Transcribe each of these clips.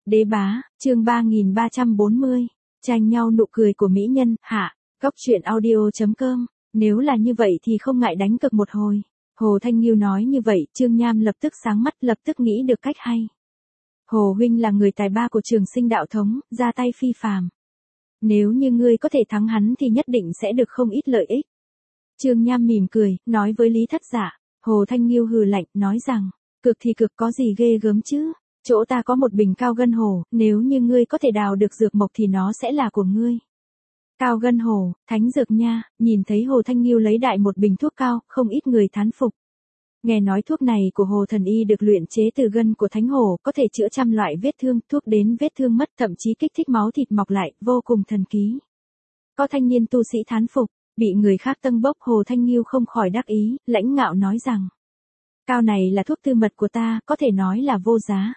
Đế bá, chương 3340, tranh nhau nụ cười của mỹ nhân, hạ, góc truyện audio.com, nếu là như vậy thì không ngại đánh cược một hồi. Hồ Thanh Nghiêu nói như vậy, Trương Nham lập tức sáng mắt, lập tức nghĩ được cách hay. Hồ huynh là người tài ba của Trường Sinh đạo thống, ra tay phi phàm. Nếu như ngươi có thể thắng hắn thì nhất định sẽ được không ít lợi ích. Trương Nham mỉm cười, nói với Lý Thất Dạ. Hồ Thanh Nghiêu hừ lạnh, nói rằng, cực thì cực, có gì ghê gớm chứ, chỗ ta có một bình cao gân hồ, nếu như ngươi có thể đào được dược mộc thì nó sẽ là của ngươi. Cao gân hồ, thánh dược nha, nhìn thấy Hồ Thanh Nghiêu lấy đại một bình thuốc cao, không ít người thán phục. Nghe nói thuốc này của Hồ Thần Y được luyện chế từ gân của thánh hồ, có thể chữa trăm loại vết thương, thuốc đến vết thương mất, thậm chí kích thích máu thịt mọc lại, vô cùng thần kỳ. Có thanh niên tu sĩ thán phục, bị người khác tâng bốc, Hồ Thanh Nghiêu không khỏi đắc ý, lãnh ngạo nói rằng, cao này là thuốc tư mật của ta, có thể nói là vô giá.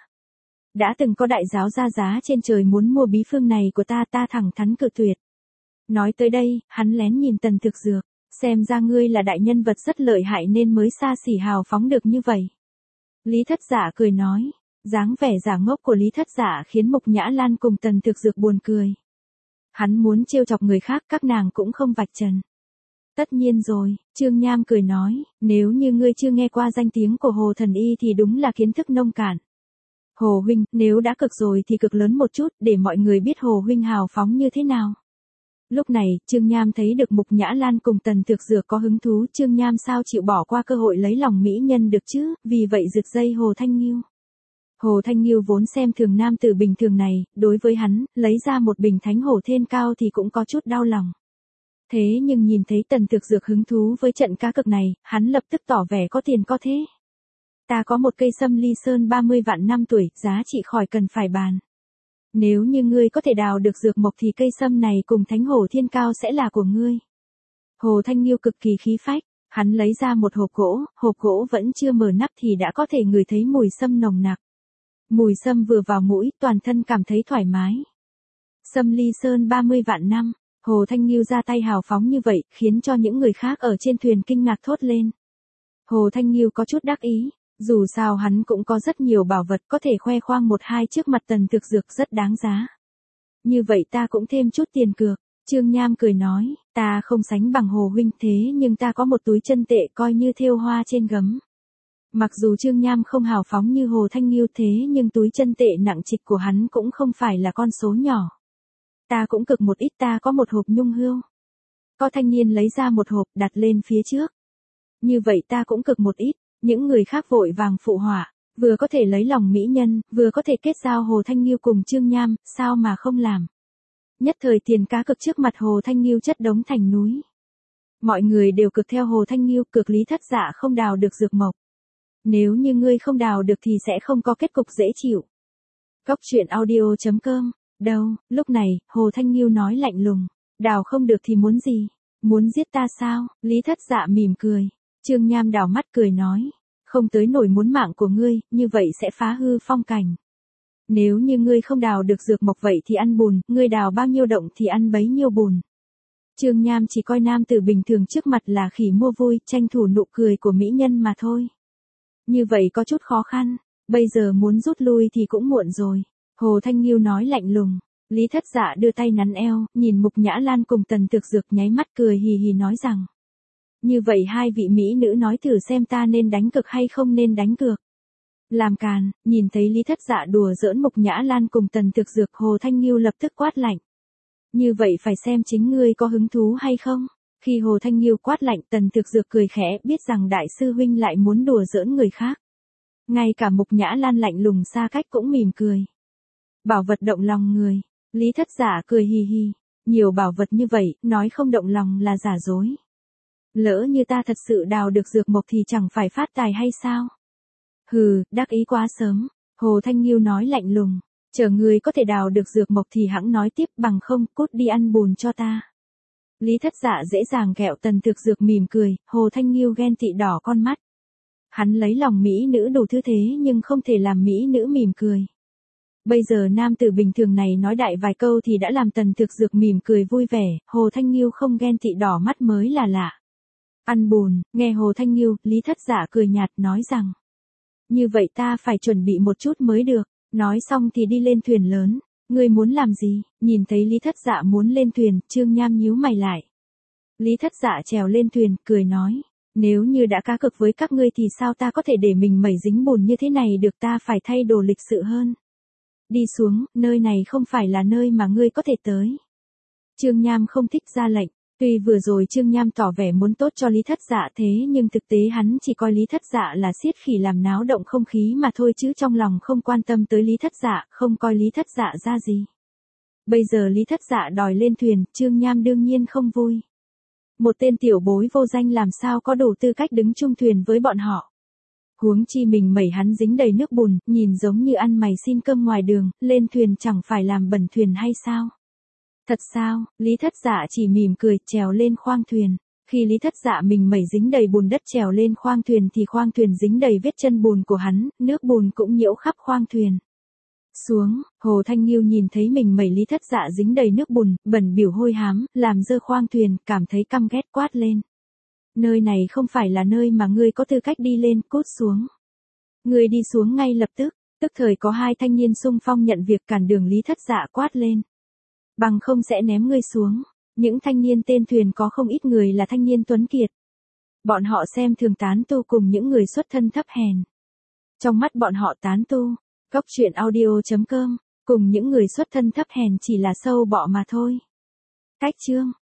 Đã từng có đại giáo ra giá trên trời muốn mua bí phương này của ta, ta thẳng thắn cự tuyệt. Nói tới đây, hắn lén nhìn Tần Thực Dược, xem ra ngươi là đại nhân vật rất lợi hại nên mới xa xỉ hào phóng được như vậy. Lý Thất Dạ cười nói, dáng vẻ giả ngốc của Lý Thất Dạ khiến Mục Nhã Lan cùng Tần Thực Dược buồn cười. Hắn muốn trêu chọc người khác, các nàng cũng không vạch trần. Tất nhiên rồi, Trương Nham cười nói, nếu như ngươi chưa nghe qua danh tiếng của Hồ Thần Y thì đúng là kiến thức nông cạn. Hồ huynh, nếu đã cực rồi thì cực lớn một chút, để mọi người biết Hồ huynh hào phóng như thế nào. Lúc này, Trương Nham thấy được Mục Nhã Lan cùng Tần Thực Dược có hứng thú, Trương Nham sao chịu bỏ qua cơ hội lấy lòng mỹ nhân được chứ, vì vậy giật dây Hồ Thanh Nghiêu. Hồ Thanh Nghiêu vốn xem thường nam tử bình thường này, đối với hắn, lấy ra một bình thánh hổ thiên cao thì cũng có chút đau lòng. Thế nhưng nhìn thấy Tần Thực Dược hứng thú với trận cá cược này, hắn lập tức tỏ vẻ có tiền có thế. Ta có một cây sâm ly sơn 30 vạn năm tuổi, giá trị khỏi cần phải bàn. Nếu như ngươi có thể đào được dược mộc thì cây sâm này cùng thánh hổ thiên cao sẽ là của ngươi. Hồ Thanh Nghiêu cực kỳ khí phách, hắn lấy ra một hộp gỗ vẫn chưa mở nắp thì đã có thể ngửi thấy mùi sâm nồng nặc. Mùi sâm vừa vào mũi, toàn thân cảm thấy thoải mái. Sâm ly sơn 30 vạn năm, Hồ Thanh Nghiêu ra tay hào phóng như vậy, khiến cho những người khác ở trên thuyền kinh ngạc thốt lên. Hồ Thanh Nghiêu có chút đắc ý. Dù sao hắn cũng có rất nhiều bảo vật có thể khoe khoang một hai trước mặt Tần Thực Dược rất đáng giá. Như vậy ta cũng thêm chút tiền cược. Trương Nham cười nói, ta không sánh bằng Hồ huynh thế nhưng ta có một túi chân tệ coi như thêu hoa trên gấm. Mặc dù Trương Nham không hào phóng như Hồ Thanh Nghiêu thế nhưng túi chân tệ nặng trịch của hắn cũng không phải là con số nhỏ. Ta cũng cực một ít, ta có một hộp nhung hươu. Có thanh niên lấy ra một hộp đặt lên phía trước. Như vậy ta cũng cực một ít. Những người khác vội vàng phụ họa, vừa có thể lấy lòng mỹ nhân, vừa có thể kết giao Hồ Thanh Nghiêu cùng Trương Nham, sao mà không làm. Nhất thời tiền cá cược trước mặt Hồ Thanh Nghiêu chất đống thành núi. Mọi người đều cực theo Hồ Thanh Nghiêu, cực Lý Thất Dạ không đào được dược mộc. Nếu như ngươi không đào được thì sẽ không có kết cục dễ chịu. Góc truyện audio.com, đâu, lúc này, Hồ Thanh Nghiêu nói lạnh lùng, đào không được thì muốn gì, muốn giết ta sao, Lý Thất Dạ mỉm cười. Trương Nham đảo mắt cười nói, không tới nổi muốn mạng của ngươi, như vậy sẽ phá hư phong cảnh. Nếu như ngươi không đào được dược mộc vậy thì ăn bùn, ngươi đào bao nhiêu động thì ăn bấy nhiêu bùn. Trương Nham chỉ coi nam tử bình thường trước mặt là khỉ mua vui, tranh thủ nụ cười của mỹ nhân mà thôi. Như vậy có chút khó khăn, bây giờ muốn rút lui thì cũng muộn rồi. Hồ Thanh Nghiêu nói lạnh lùng, Lý Thất Dạ đưa tay nắn eo, nhìn Mục Nhã Lan cùng Tần Thực Dược nháy mắt cười hì hì nói rằng. Như vậy hai vị mỹ nữ nói thử xem ta nên đánh cược hay không nên đánh cược. Làm càn, nhìn thấy Lý Thất Dạ đùa giỡn Mục Nhã Lan cùng Tần Thực Dược, Hồ Thanh Nghiêu lập tức quát lạnh. Như vậy phải xem chính ngươi có hứng thú hay không. Khi Hồ Thanh Nghiêu quát lạnh, Tần Thực Dược cười khẽ, biết rằng đại sư huynh lại muốn đùa giỡn người khác. Ngay cả Mục Nhã Lan lạnh lùng xa cách cũng mỉm cười. Bảo vật động lòng người. Lý Thất Dạ cười hì hì. Nhiều bảo vật như vậy, nói không động lòng là giả dối. Lỡ như ta thật sự đào được dược mộc thì chẳng phải phát tài hay sao? Hừ, đắc ý quá sớm. Hồ Thanh Nghiêu nói lạnh lùng. Chờ người có thể đào được dược mộc thì hẵng nói tiếp, bằng không, cút đi ăn bùn cho ta. Lý Thất Dạ dễ dàng kẹo. Tần Thực Dược mỉm cười, Hồ Thanh Nghiêu ghen tị đỏ con mắt. Hắn lấy lòng mỹ nữ đủ thứ thế nhưng không thể làm mỹ nữ mỉm cười. Bây giờ nam tử bình thường này nói đại vài câu thì đã làm Tần Thực Dược mỉm cười vui vẻ, Hồ Thanh Nghiêu không ghen tị đỏ mắt mới là lạ. Ăn bùn, nghe Hồ Thanh Nghiêu, Lý Thất Dạ cười nhạt nói rằng. Như vậy ta phải chuẩn bị một chút mới được. Nói xong thì đi lên thuyền lớn. Ngươi muốn làm gì? Nhìn thấy Lý Thất Dạ muốn lên thuyền, Trương Nham nhíu mày lại. Lý Thất Dạ trèo lên thuyền, cười nói. Nếu như đã cá cược với các ngươi thì sao ta có thể để mình mẩy dính bùn như thế này được, ta phải thay đồ lịch sự hơn. Đi xuống, nơi này không phải là nơi mà ngươi có thể tới. Trương Nham không thích ra lệnh. Tuy vừa rồi Trương Nham tỏ vẻ muốn tốt cho Lý Thất Dạ thế nhưng thực tế hắn chỉ coi Lý Thất Dạ là xiết khỉ làm náo động không khí mà thôi, chứ trong lòng không quan tâm tới Lý Thất Dạ, không coi Lý Thất Dạ ra gì. Bây giờ Lý Thất Dạ đòi lên thuyền, Trương Nham đương nhiên không vui. Một tên tiểu bối vô danh làm sao có đủ tư cách đứng chung thuyền với bọn họ. Huống chi mình mẩy hắn dính đầy nước bùn, nhìn giống như ăn mày xin cơm ngoài đường, lên thuyền chẳng phải làm bẩn thuyền hay sao? Thật sao? Lý Thất Dạ chỉ mỉm cười, trèo lên khoang thuyền. Khi Lý Thất Dạ mình mẩy dính đầy bùn đất trèo lên khoang thuyền thì khoang thuyền dính đầy vết chân bùn của hắn, nước bùn cũng nhiễu khắp khoang thuyền. Xuống, Hồ Thanh Nghiêu nhìn thấy mình mẩy Lý Thất Dạ dính đầy nước bùn, bẩn bỉu hôi hám, làm dơ khoang thuyền, cảm thấy căm ghét quát lên. Nơi này không phải là nơi mà ngươi có tư cách đi lên, cút xuống. Ngươi đi xuống ngay lập tức, tức thời có hai thanh niên xung phong nhận việc cản đường Lý Thất Dạ quát lên. Bằng không sẽ ném ngươi xuống. Những thanh niên tên thuyền có không ít người là thanh niên tuấn kiệt. Bọn họ xem thường tán tu cùng những người xuất thân thấp hèn. Trong mắt bọn họ tán tu, Cóc Truyện Audio.com, cùng những người xuất thân thấp hèn chỉ là sâu bọ mà thôi. Cách chương